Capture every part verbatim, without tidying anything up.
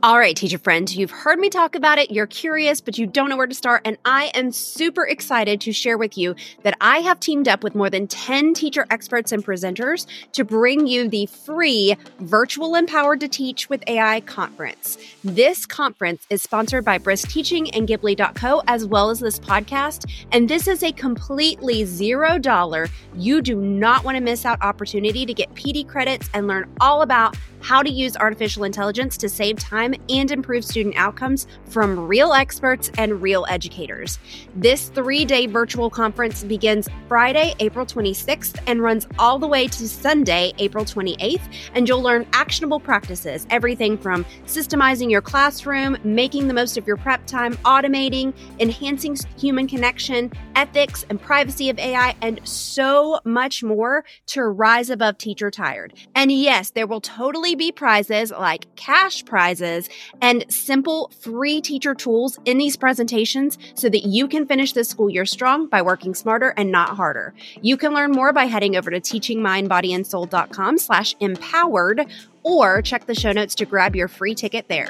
All right, teacher friends, you've heard me talk about it, you're curious, but you don't know where to start, and I am super excited to share with you that I have teamed up with more than ten teacher experts and presenters to bring you the free Virtual Empowered to Teach with A I conference. This conference is sponsored by Brisk Teaching and Ghibli dot co, as well as this podcast, and this is a completely zero dollar, you do not want to miss out opportunity to get P D credits and learn all about how to use artificial intelligence to save time and improve student outcomes from real experts and real educators. This three-day virtual conference begins Friday, April twenty-sixth and runs all the way to Sunday, April twenty-eighth, and you'll learn actionable practices, everything from systemizing your classroom, making the most of your prep time, automating, enhancing human connection, ethics and privacy of A I, and so much more to rise above teacher tired. And yes, there will totally be prizes like cash prizes and simple free teacher tools in these presentations so that you can finish this school year strong by working smarter and not harder. You can learn more by heading over to teaching mind body and soul dot com slash empowered or check the show notes to grab your free ticket there.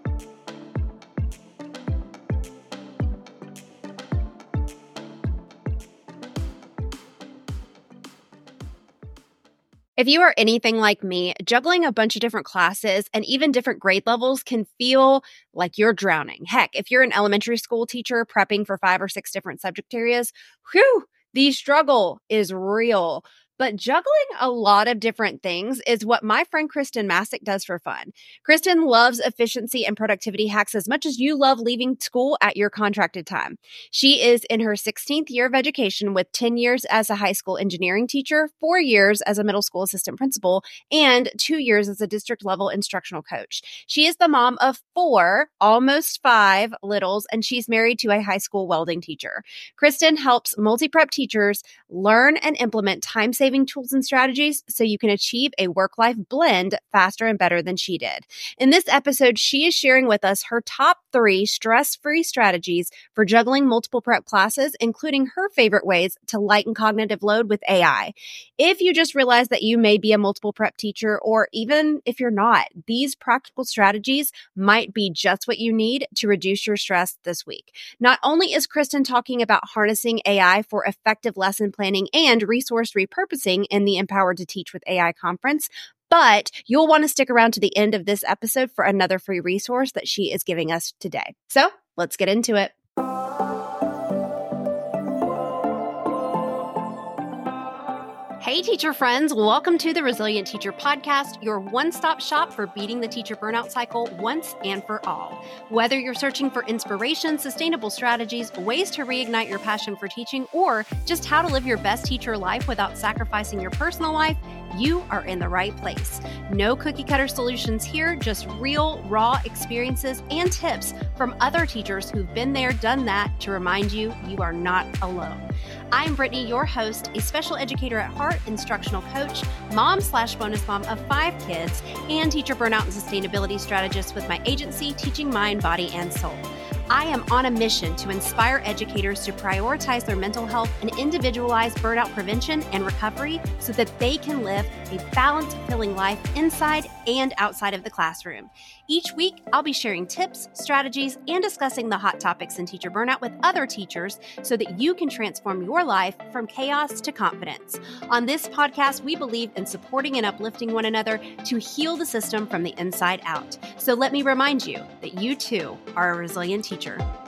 If you are anything like me, juggling a bunch of different classes and even different grade levels can feel like you're drowning. Heck, if you're an elementary school teacher prepping for five or six different subject areas, whew, the struggle is real. But juggling a lot of different things is what my friend Kristen Masick does for fun. Kristen loves efficiency and productivity hacks as much as you love leaving school at your contracted time. She is in her sixteenth year of education with ten years as a high school engineering teacher, four years as a middle school assistant principal, and two years as a district level instructional coach. She is the mom of four, almost five littles, and she's married to a high school welding teacher. Kristen helps multi-prep teachers learn and implement time-saving tools and strategies so you can achieve a work-life blend faster and better than she did. In this episode, she is sharing with us her top three stress-free strategies for juggling multiple prep classes, including her favorite ways to lighten cognitive load with A I. If you just realized that you may be a multiple prep teacher, or even if you're not, these practical strategies might be just what you need to reduce your stress this week. Not only is Kristen talking about harnessing A I for effective lesson planning and resource repurposing in the Empowered to Teach with A I conference, but you'll want to stick around to the end of this episode for another free resource that she is giving us today. So let's get into it. Hey, teacher friends. Welcome to the Resilient Teacher Podcast, your one-stop shop for beating the teacher burnout cycle once and for all. Whether you're searching for inspiration, sustainable strategies, ways to reignite your passion for teaching, or just how to live your best teacher life without sacrificing your personal life, you are in the right place. No cookie-cutter solutions here, just real, raw experiences and tips from other teachers who've been there, done that, to remind you you are not alone. I'm Brittany, your host, a special educator at heart, instructional coach, mom slash bonus mom of five kids, and teacher burnout and sustainability strategist with my agency, Teaching Mind, Body, and Soul. I am on a mission to inspire educators to prioritize their mental health and individualize burnout prevention and recovery so that they can live a balanced, fulfilling life inside and outside of the classroom. Each week, I'll be sharing tips, strategies, and discussing the hot topics in teacher burnout with other teachers so that you can transform your life from chaos to confidence. On this podcast, we believe in supporting and uplifting one another to heal the system from the inside out. So let me remind you that you too are a resilient teacher.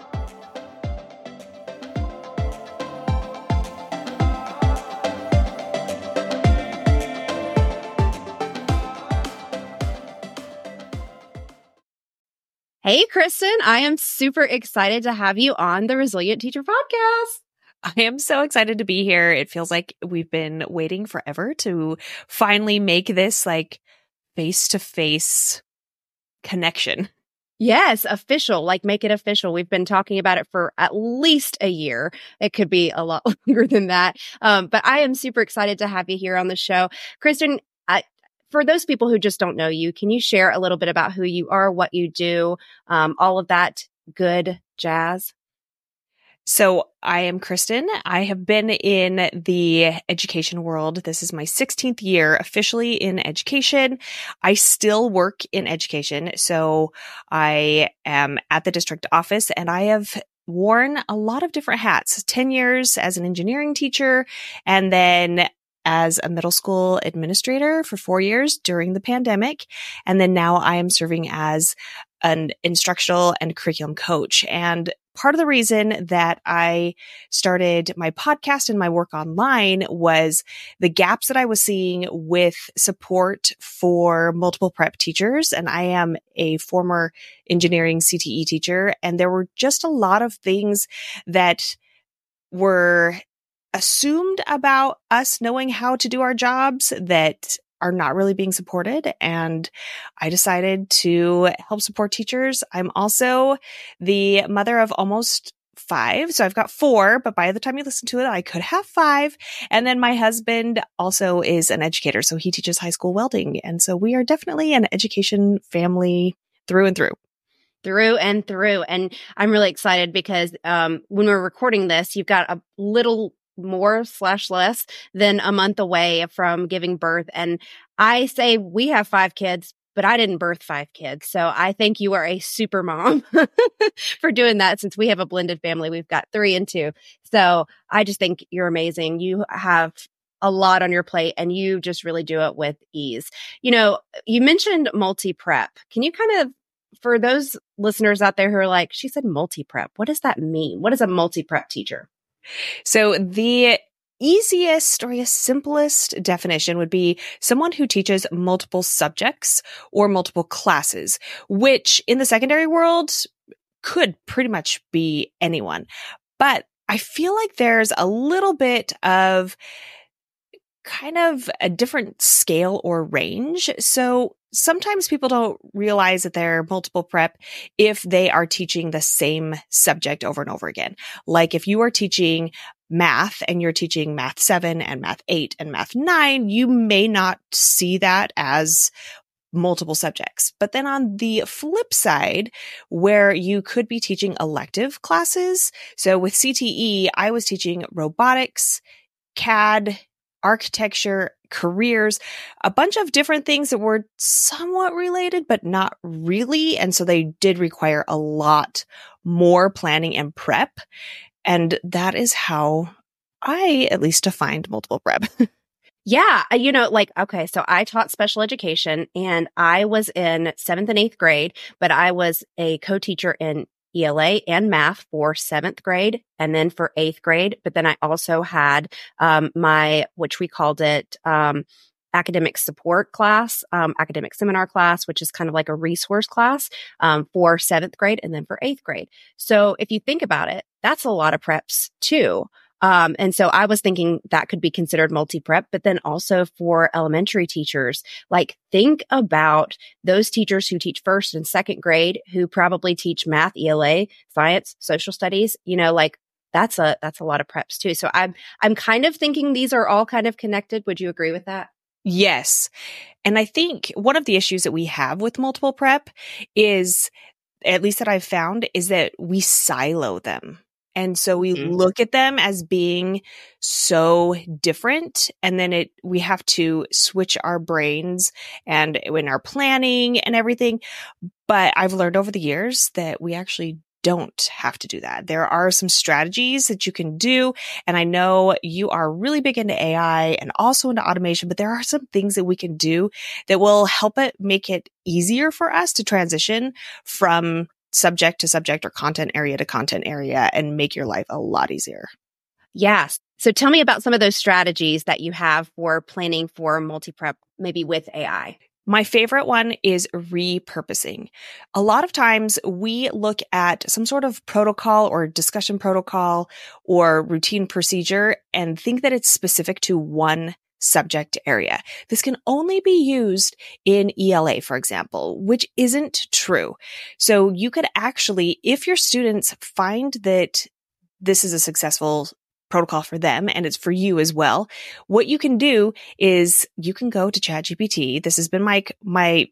Hey, Kristen, I am super excited to have you on the Resilient Teacher Podcast. I am so excited to be here. It feels like we've been waiting forever to finally make this like face-to-face connection. Yes, official, like make it official. We've been talking about it for at least a year. It could be a lot longer than that. Um, but I am super excited to have you here on the show. Kristen, I, for those people who just don't know you, can you share a little bit about who you are, what you do, um, all of that good jazz? So I am Kristen. I have been in the education world. This is my sixteenth year officially in education. I still work in education. So I am at the district office and I have worn a lot of different hats, ten years as an engineering teacher, and then as a middle school administrator for four years during the pandemic. And then now I am serving as an instructional and curriculum coach. And part of the reason that I started my podcast and my work online was the gaps that I was seeing with support for multiple prep teachers. And I am a former engineering C T E teacher. And there were just a lot of things that were assumed about us knowing how to do our jobs that are not really being supported. And I decided to help support teachers. I'm also the mother of almost five. So I've got four, but by the time you listen to it, I could have five. And then my husband also is an educator. So he teaches high school welding. And so we are definitely an education family through and through. Through and through. And I'm really excited because um, when we're recording this, you've got a little more slash less than a month away from giving birth. And I say we have five kids, but I didn't birth five kids. So I think you are a super mom for doing that. Since we have a blended family, we've got three and two. So I just think you're amazing. You have a lot on your plate and you just really do it with ease. You know, you mentioned multi-prep. Can you kind of, for those listeners out there who are like, she said multi-prep, what does that mean? What is a multi-prep teacher? So the easiest or the simplest definition would be someone who teaches multiple subjects or multiple classes, which in the secondary world could pretty much be anyone. But I feel like there's a little bit of kind of a different scale or range. So sometimes people don't realize that they're multiple prep if they are teaching the same subject over and over again. Like if you are teaching math and you're teaching math seven and math eight and math nine, you may not see that as multiple subjects. But then on the flip side, where you could be teaching elective classes. So with C T E, I was teaching robotics, C A D, architecture, careers, a bunch of different things that were somewhat related, but not really. And so they did require a lot more planning and prep. And that is how I at least defined multiple prep. Yeah. You know, like, okay, so I taught special education and I was in seventh and eighth grade, but I was a co-teacher in E L A and math for seventh grade and then for eighth grade. But then I also had um, my, which we called it um, academic support class, um, academic seminar class, which is kind of like a resource class um, for seventh grade and then for eighth grade. So if you think about it, that's a lot of preps too. Um, and so I was thinking that could be considered multi-prep, but then also for elementary teachers, like think about those teachers who teach first and second grade, who probably teach math, E L A, science, social studies, you know, like that's a, that's a lot of preps too. So I'm, I'm kind of thinking these are all kind of connected. Would you agree with that? Yes. And I think one of the issues that we have with multiple prep is, at least that I've found, is that we silo them. And so we mm-hmm. look at them as being so different. And then it, we have to switch our brains and in our planning and everything. But I've learned over the years that we actually don't have to do that. There are some strategies that you can do. And I know you are really big into A I and also into automation, but there are some things that we can do that will help it make it easier for us to transition from subject to subject or content area to content area and make your life a lot easier. Yes. So tell me about some of those strategies that you have for planning for multi-prep, maybe with A I. My favorite one is repurposing. A lot of times we look at some sort of protocol or discussion protocol or routine procedure and think that it's specific to one subject area. This can only be used in E L A, for example, which isn't true. So you could actually, if your students find that this is a successful protocol for them and it's for you as well, what you can do is you can go to ChatGPT. This has been my, my,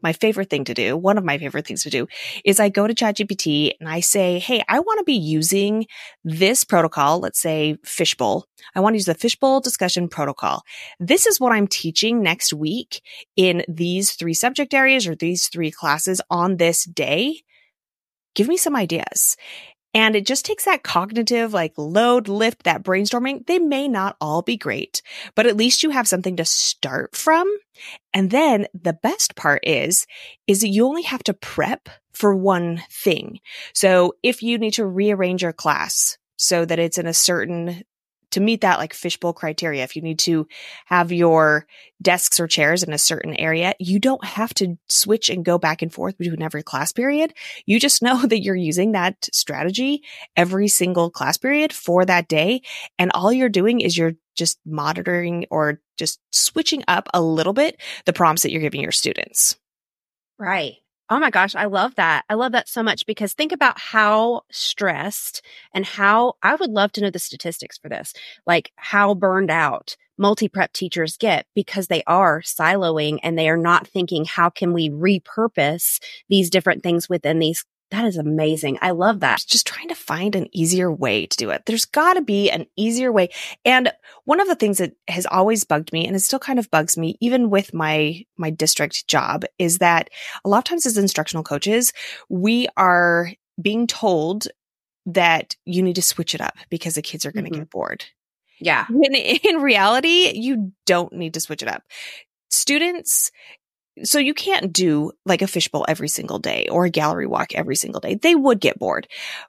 my favorite thing to do, one of my favorite things to do is I go to ChatGPT and I say, hey, I want to be using this protocol. Let's say Fishbowl. I want to use the Fishbowl discussion protocol. This is what I'm teaching next week in these three subject areas or these three classes on this day. Give me some ideas. And it just takes that cognitive, like load, lift, that brainstorming. They may not all be great, but at least you have something to start from. And then the best part is, is that you only have to prep for one thing. So if you need to rearrange your class so that it's in a certain to meet that like fishbowl criteria, if you need to have your desks or chairs in a certain area, you don't have to switch and go back and forth between every class period. You just know that you're using that strategy every single class period for that day. And all you're doing is you're just monitoring or just switching up a little bit the prompts that you're giving your students. Right. Oh my gosh, I love that. I love that so much because think about how stressed and how I would love to know the statistics for this, like how burned out multi-prep teachers get because they are siloing and they are not thinking, how can we repurpose these different things within these? That is amazing. I love that. Just trying to find an easier way to do it. There's got to be an easier way. And one of the things that has always bugged me, and it still kind of bugs me, even with my, my district job, is that a lot of times as instructional coaches, we are being told that you need to switch it up because the kids are going to mm-hmm. get bored. Yeah. When in reality, you don't need to switch it up. Students, so you can't do like a fishbowl every single day or a gallery walk every single day. They would get bored,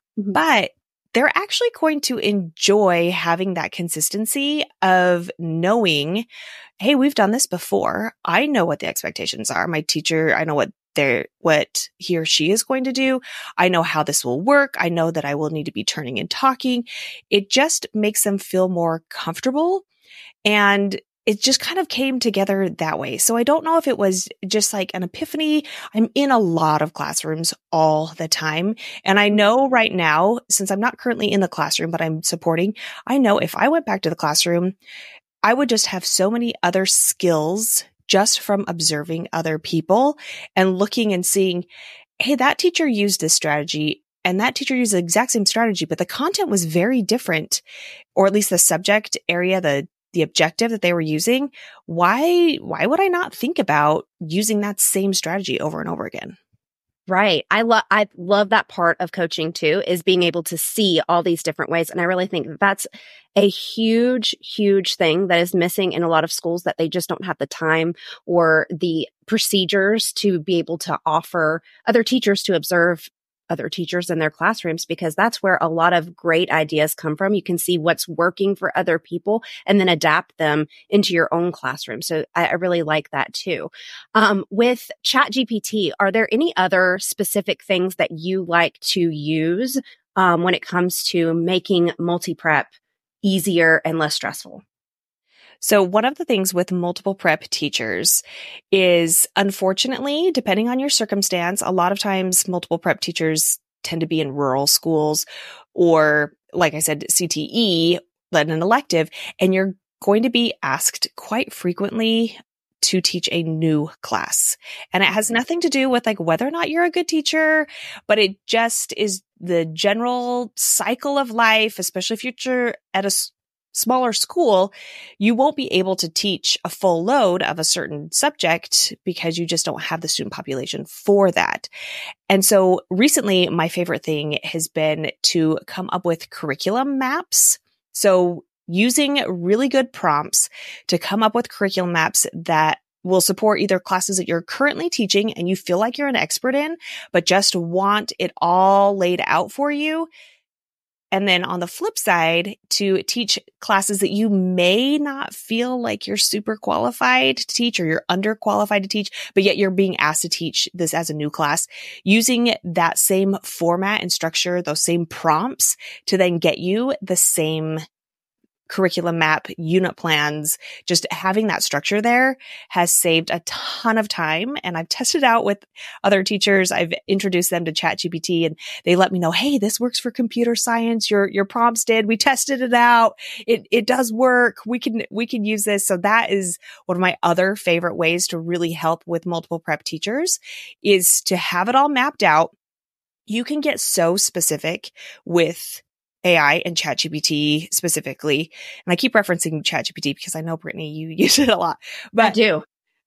but they're actually going to enjoy having that consistency of knowing, hey, we've done this before. I know what the expectations are. My teacher, I know what they're, what he or she is going to do. I know how this will work. I know that I will need to be turning and talking. It just makes them feel more comfortable, and it just kind of came together that way. So I don't know if it was just like an epiphany. I'm in a lot of classrooms all the time. And I know right now, since I'm not currently in the classroom, but I'm supporting, I know if I went back to the classroom, I would just have so many other skills just from observing other people and looking and seeing, hey, that teacher used this strategy and that teacher used the exact same strategy, but the content was very different, or at least the subject area, the the objective that they were using. Why, why would I not think about using that same strategy over and over again? Right. I love, I love that part of coaching too, is being able to see all these different ways. And I really think that that's a huge, huge thing that is missing in a lot of schools, that they just don't have the time or the procedures to be able to offer other teachers to observe other teachers in their classrooms, because that's where a lot of great ideas come from. You can see what's working for other people and then adapt them into your own classroom. So I, I really like that too. Um, with ChatGPT, are there any other specific things that you like to use um, when it comes to making multi-prep easier and less stressful? So one of the things with multiple prep teachers is, unfortunately, depending on your circumstance, a lot of times multiple prep teachers tend to be in rural schools or, like I said, C T E, led an elective, and you're going to be asked quite frequently to teach a new class. And it has nothing to do with like whether or not you're a good teacher, but it just is the general cycle of life, especially if you're at a smaller school. You won't be able to teach a full load of a certain subject because you just don't have the student population for that. And so recently, my favorite thing has been to come up with curriculum maps. So using really good prompts to come up with curriculum maps that will support either classes that you're currently teaching and you feel like you're an expert in, but just want it all laid out for you. And then on the flip side, to teach classes that you may not feel like you're super qualified to teach or you're underqualified to teach, but yet you're being asked to teach this as a new class, using that same format and structure, those same prompts to then get you the same curriculum map, unit plans, just having that structure there has saved a ton of time. And I've tested out with other teachers. I've introduced them to ChatGPT and they let me know, hey, this works for computer science. Your, your prompts did. We tested it out. It, it does work. We can, we can use this. So that is one of my other favorite ways to really help with multiple prep teachers is to have it all mapped out. You can get so specific with A I and ChatGPT specifically. And I keep referencing ChatGPT because I know, Brittany, you use it a lot. But I do.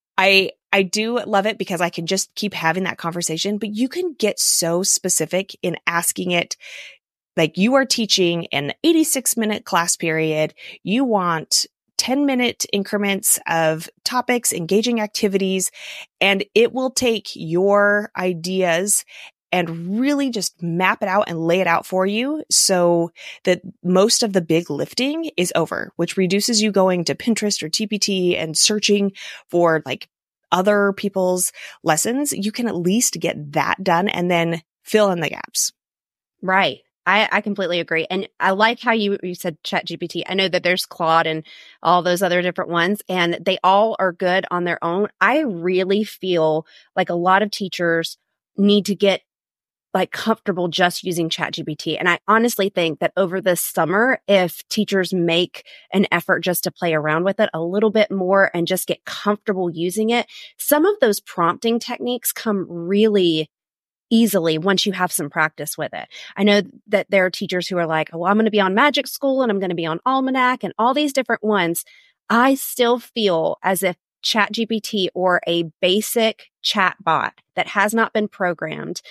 I I do love it because I can just keep having that conversation, but you can get so specific in asking it. Like you are teaching an eighty-six minute class period. You want ten minute increments of topics, engaging activities, and it will take your ideas and really just map it out and lay it out for you so that most of the big lifting is over, which reduces you going to Pinterest or T P T and searching for like other people's lessons. You can at least get that done and then fill in the gaps. Right. I, I completely agree. And I like how you, you said ChatGPT. I know that there's Claude and all those other different ones, and they all are good on their own. I really feel like a lot of teachers need to get like comfortable just using ChatGPT. And I honestly think that over this summer, if teachers make an effort just to play around with it a little bit more and just get comfortable using it, some of those prompting techniques come really easily once you have some practice with it. I know that there are teachers who are like, oh, well, I'm going to be on Magic School and I'm going to be on Almanac and all these different ones. I still feel as if ChatGPT or a basic chat bot that has not been programmed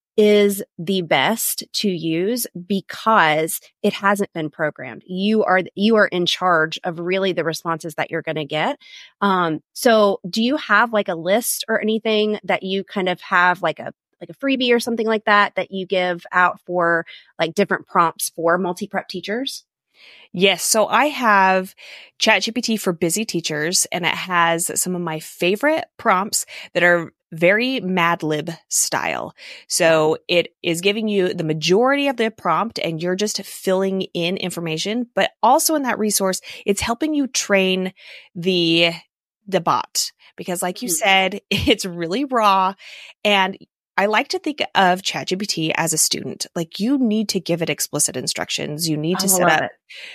is the best to use because it hasn't been programmed. You are, you are in charge of really the responses that you're going to get. Um, so do you have like a list or anything that you kind of have like a, like a freebie or something like that, that you give out for like different prompts for multi-prep teachers? Yes. So I have ChatGPT for busy teachers, and it has some of my favorite prompts that are very Mad Lib style. So it is giving you the majority of the prompt and you're just filling in information, but also in that resource, it's helping you train the, the bot because like you said, it's really raw. And I like to think of ChatGPT as a student. Like you need to give it explicit instructions. You need to set up it.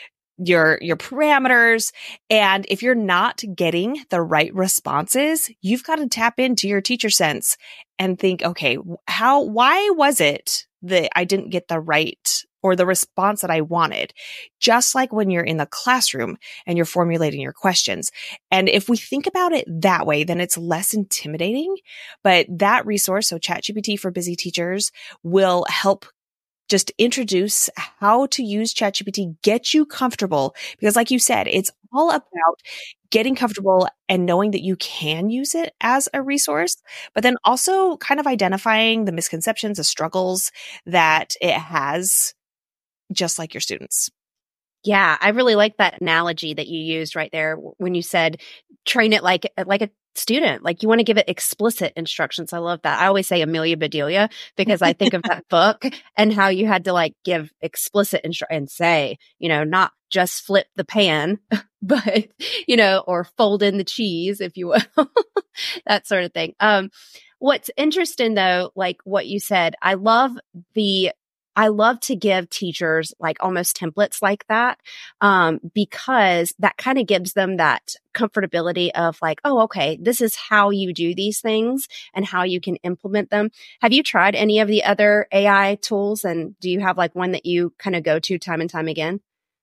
your, your parameters. And if you're not getting the right responses, you've got to tap into your teacher sense and think, okay, how, why was it that I didn't get the right or the response that I wanted? Just like when you're in the classroom and you're formulating your questions. And if we think about it that way, then it's less intimidating. But that resource, so ChatGPT for busy teachers, will help just introduce how to use ChatGPT, get you comfortable. Because like you said, it's all about getting comfortable and knowing that you can use it as a resource, but then also kind of identifying the misconceptions, the struggles that it has, just like your students. Yeah, I really like that analogy that you used right there when you said train it like like a student. Like you want to give it explicit instructions. I love that. I always say Amelia Bedelia because I think of that book and how you had to like give explicit instru- and say, you know, not just flip the pan, but, you know, or fold in the cheese, if you will, that sort of thing. Um, what's interesting though, like what you said, I love the I love to give teachers like almost templates like that, um, because that kind of gives them that comfortability of like, oh, okay, this is how you do these things and how you can implement them. Have you tried any of the other A I tools? And do you have like one that you kind of go to time and time again?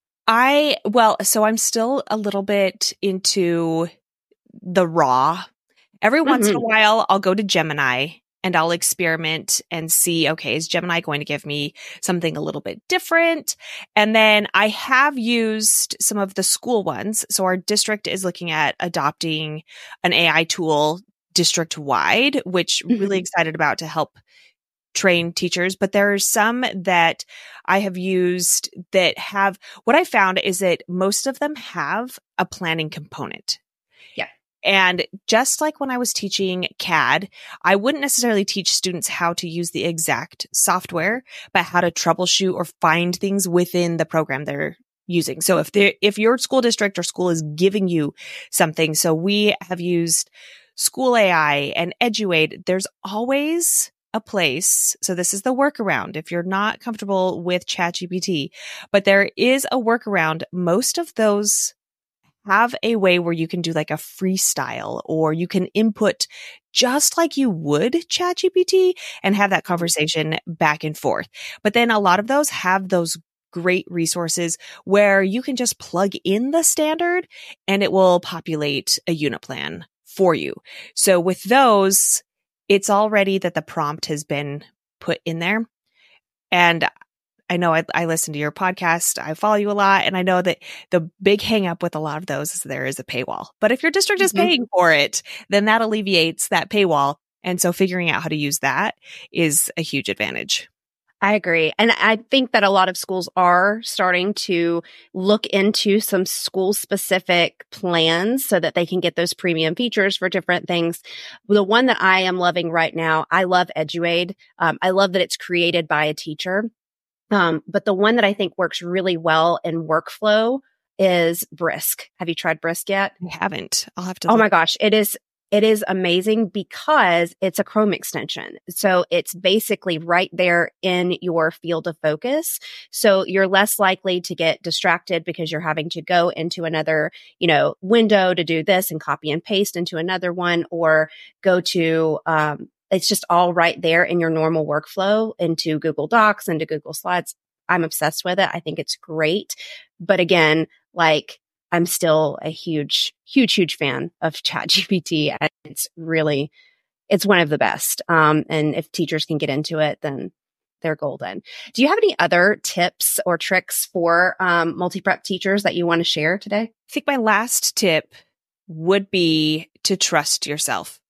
I, well, so I'm still a little bit into the raw. Every mm-hmm. once in a while, I'll go to Gemini and I'll experiment and see, okay, is Gemini going to give me something a little bit different? And then I have used some of the school ones. So our district is looking at adopting an A I tool district wide, which I'm really excited about to help train teachers. But there are some that I have used that have, what I found is that most of them have a planning component. And just like when I was teaching C A D, I wouldn't necessarily teach students how to use the exact software, but how to troubleshoot or find things within the program they're using. So if they if your school district or school is giving you something, so we have used School A I and Eduade, there's always a place. So this is the workaround if you're not comfortable with ChatGPT, but there is a workaround. Most of those have a way where you can do like a freestyle, or you can input just like you would ChatGPT and have that conversation back and forth. But then a lot of those have those great resources where you can just plug in the standard and it will populate a unit plan for you. So with those, it's already that the prompt has been put in there. And I know I, I listen to your podcast. I follow you a lot. And I know that the big hang up with a lot of those is there is a paywall. But if your district is mm-hmm. paying for it, then that alleviates that paywall. And so figuring out how to use that is a huge advantage. I agree. And I think that a lot of schools are starting to look into some school specific plans so that they can get those premium features for different things. The one that I am loving right now, I love Eduade. Um, I love that it's created by a teacher. Um, but the one that I think works really well in workflow is Brisk. Have you tried Brisk yet? I haven't. I'll have to. Oh look. my gosh. It is It is amazing because it's a Chrome extension. So it's basically right there in your field of focus. So you're less likely to get distracted because you're having to go into another, you know, window to do this and copy and paste into another one, or go to, um, it's just all right there in your normal workflow into Google Docs, into Google Slides. I'm obsessed with it. I think it's great. But again, like, I'm still a huge, huge, huge fan of ChatGPT. And it's really, it's one of the best. Um, and if teachers can get into it, then they're golden. Do you have any other tips or tricks for um, multi-prep teachers that you want to share today? I think my last tip would be to trust yourself.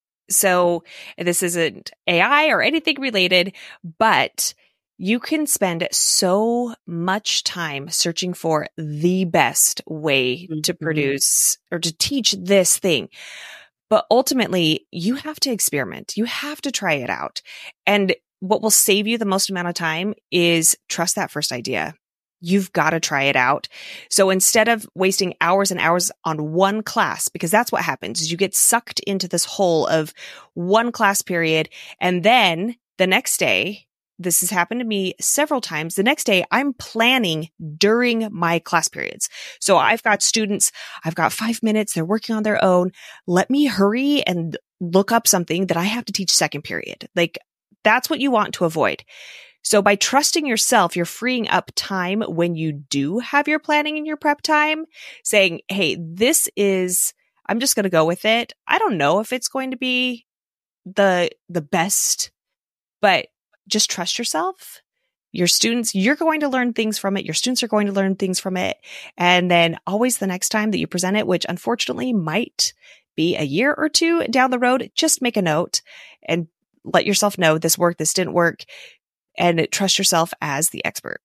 So this isn't A I or anything related, but you can spend so much time searching for the best way mm-hmm. to produce or to teach this thing. But ultimately, you have to experiment. You have to try it out. And what will save you the most amount of time is trust that first idea. You've got to try it out. So instead of wasting hours and hours on one class, because that's what happens, is you get sucked into this hole of one class period. And then the next day, this has happened to me several times. The next day, I'm planning during my class periods. So I've got students, I've got five minutes, they're working on their own. Let me hurry and look up something that I have to teach second period. Like, that's what you want to avoid. So by trusting yourself, you're freeing up time when you do have your planning and your prep time, saying, hey, this is, I'm just going to go with it. I don't know if it's going to be the, the best, but just trust yourself. Your students, you're going to learn things from it. Your students are going to learn things from it. And then always the next time that you present it, which unfortunately might be a year or two down the road, just make a note and let yourself know this worked, this didn't work, and trust yourself as the expert.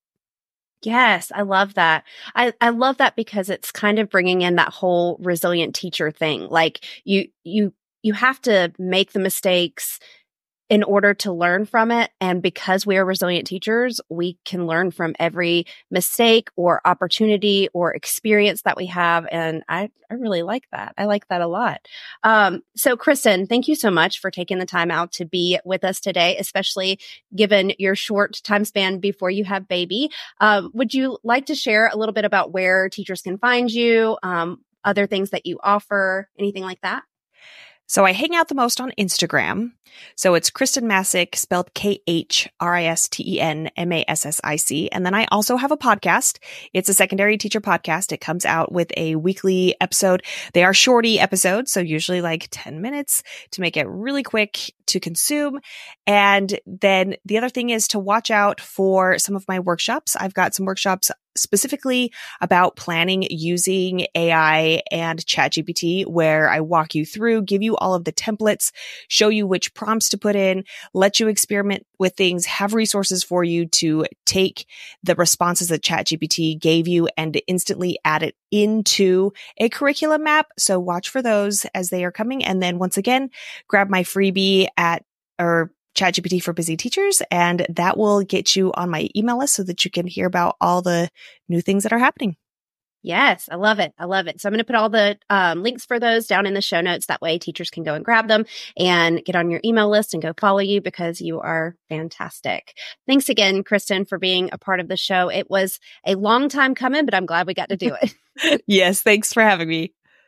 Yes, I love that. I, I love that because it's kind of bringing in that whole resilient teacher thing. Like you, you, you have to make the mistakes in order to learn from it. And because we are resilient teachers, we can learn from every mistake or opportunity or experience that we have. And I, I really like that. I like that a lot. Um, so Kristen, thank you so much for taking the time out to be with us today, especially given your short time span before you have baby. Um, would you like to share a little bit about where teachers can find you, um, other things that you offer, anything like that? So I hang out the most on Instagram. So it's Kristen Massick, spelled K H R I S T E N M A S S I C. And then I also have a podcast. It's a secondary teacher podcast. It comes out with a weekly episode. They are shorty episodes, so usually like ten minutes to make it really quick to consume. And then the other thing is to watch out for some of my workshops. I've got some workshops specifically about planning using A I and ChatGPT, where I walk you through, give you all of the templates, show you which prompts to put in, let you experiment with things, have resources for you to take the responses that ChatGPT gave you and instantly add it into a curriculum map. So watch for those as they are coming. And then once again, grab my freebie at, or ChatGPT for Busy Teachers, and that will get you on my email list so that you can hear about all the new things that are happening. Yes, I love it. I love it. So I'm going to put all the um, links for those down in the show notes. That way teachers can go and grab them and get on your email list and go follow you because you are fantastic. Thanks again, Kristen, for being a part of the show. It was a long time coming, but I'm glad we got to do it. Yes, thanks for having me.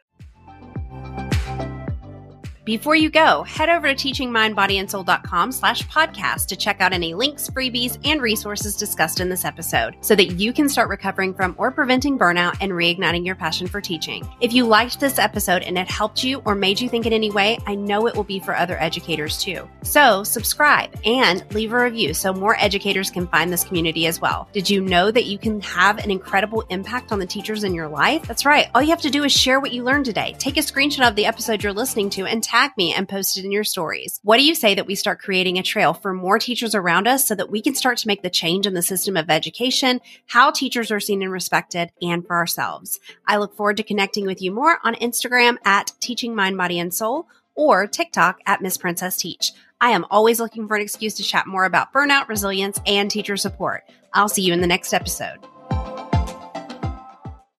Before you go, head over to teaching mind body and soul dot com slash podcast to check out any links, freebies, and resources discussed in this episode so that you can start recovering from or preventing burnout and reigniting your passion for teaching. If you liked this episode and it helped you or made you think in any way, I know it will be for other educators too. So subscribe and leave a review so more educators can find this community as well. Did you know that you can have an incredible impact on the teachers in your life? That's right. All you have to do is share what you learned today. Take a screenshot of the episode you're listening to and tag me and post it in your stories. What do you say that we start creating a trail for more teachers around us so that we can start to make the change in the system of education, how teachers are seen and respected, and for ourselves? I look forward to connecting with you more on Instagram at Teaching Mind, Body, and Soul or TikTok at Miss Princess Teach. I am always looking for an excuse to chat more about burnout, resilience, and teacher support. I'll see you in the next episode.